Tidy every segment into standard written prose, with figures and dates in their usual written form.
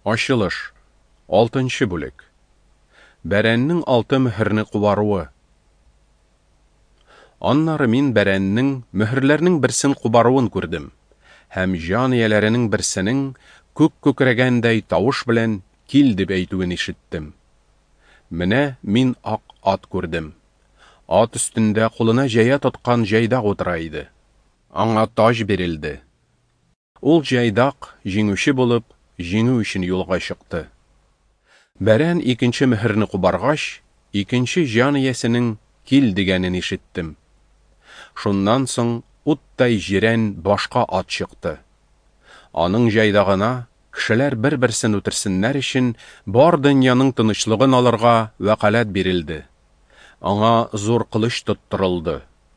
Ачылыш. 6-нчы бүлек. Бәрәннең 6 мөһерне кубаруы. Аннары мин бәрәннең мөһерләрнең берсен кубаруын күрдем. Һәм җан ияләренең берсенең күк күкрәгәндәй тавыш белән кил дип әйтүен ишеттем. Менә мин ак ат күрдем. Ат өстендә кулына җәя тоткан җайдак утыра иде. Аңа таҗ бирелде. Ул җайдак җиңүче булып, җиңү өчен юлга чыкты. Бәрән икенче мөһерне кубаргач, икенче җан иясенең кил дигәнен ишеттем. Шуннан соң уттай җирән башка ат чыкты. Аның җайдагына кешеләр бер-берсен үтерсеннәр өчен бар дөньяның тынычлыгын алырга вәкаләт бирелде. Аңа зур кылыч тоттырылды.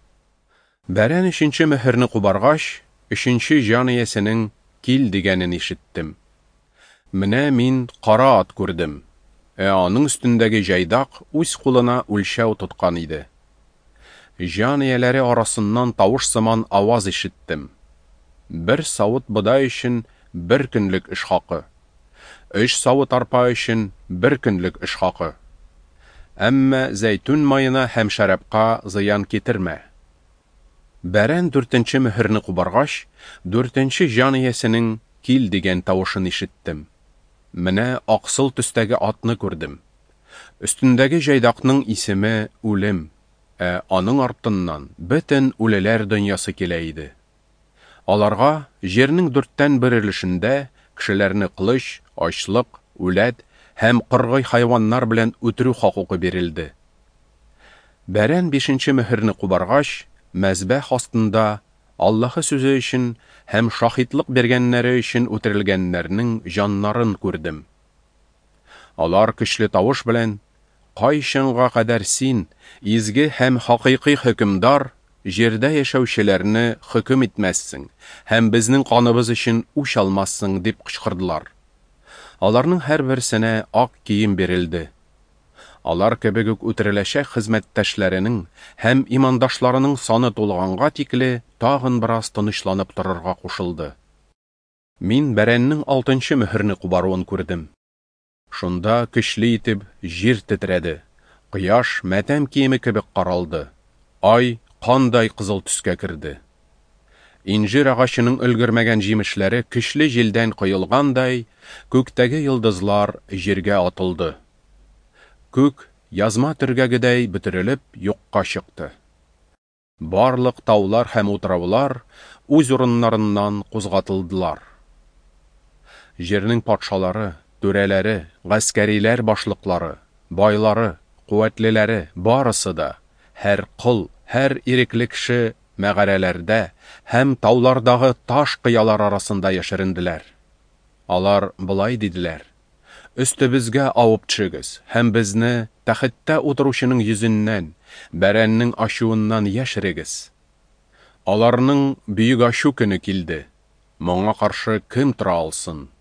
Бәрән өченче мөһерне кубаргач, өченче җан иясенең кил дигәнен ишеттем. Менә мин кара ат күрдем. Аның өстендәге җайдак үз кулына үлчәү тоткан иде. Җан ияләре арасыннан тавыш сыман аваз ишеттем. Бер савыт бодай өчен бер көнлек эш хакы. 3 савыт арпа өчен бер көнлек эш хакы. Әмма зәйтүн майына һәм шәрабка зыян китермә. Бәрән 4-нче мөһерне кубаргач, 4-нче җан иясенең кил дигән тавышын ишеттем. Менә аксыл төстәге атны күрдем. Өстендәге җайдакның исеме үлем, аның артыннан бөтен үлеләр дөньясы килә иде. Аларга җирнең 4тән 1 өлешендә кешеләрне кылыч, ачлык, үләт һәм кыргый хайваннар белән үтерү хокукы бирелде. Бәрән 5-нче мөһерне кубаргач, мәзбәх астында Аллаһы сүзе өчен һәм шаһитлык биргәннәре өчен үтерелгәннәрнең җаннарын күрдем. Алар көчле тавыш белән: "Кайчанга кадәр син, изге һәм хакыйкый хөкемдар, җирдә яшәүчеләрне хөкем итмәссең һәм безнең каныбыз өчен үч алмассың?" дип кычкырдылар. Аларның һәрберсенә ак кием бирелде. Алар кебек үк үтереләчәк хезмәттәшләренең һәм имандашларының саны тулганга тикле тагын бераз тынычланып торырга кушылды. Мин бәрәннең 6-нчы мөһерне кубаруын күрдем. Шунда көчле итеп җир тетрәде. Кояш матәм киеме кебек каралды. Ай кандай кызыл төскә керде. Инҗир агачының өлгермәгән җимешләре көчле җилдән коелгандай, күктәге йолдызлар җиргә атылды. Күк язма төргәгедәй бөтерелеп юкка чыкты. Барлык таулар һәм утраулар үз урыннарыннан кузгатылдылар. Җирнең патшалары, түрәләре, гаскәриләр башлыклары, байлары, куәтлеләре барысы да, һәр кол, һәр ирекле кеше мәгарәләрдә һәм таулардагы таш кыялар арасында яшеренделәр. Алар былай диделәр: "Өстебезгә авып төшегез һәм безне тәхеттә утыручының йөзеннән, бәрәннең ачуыннан яшерегез." Аларның бөек ачу көне килде. Моңа каршы кем тора алсын?